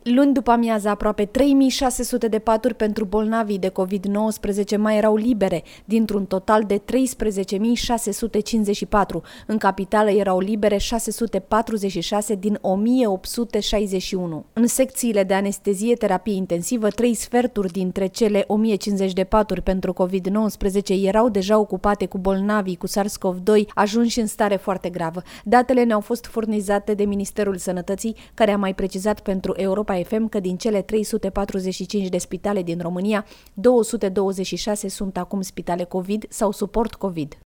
Luni după amiază, aproape 3600 de paturi pentru bolnavii de COVID-19 mai erau libere, dintr-un total de 13.654. În capitală erau libere 646 din 1861. În secțiile de anestezie, terapie intensivă, 3 sferturi dintre cele 1050 de paturi pentru COVID-19 erau deja ocupate cu bolnavii cu SARS-CoV-2 ajunși în stare foarte gravă. Datele ne-au fost furnizate de Ministerul Sănătății, care a mai precizat pentru Europa FM că din cele 345 de spitale din România, 226 sunt acum spitale COVID sau suport COVID.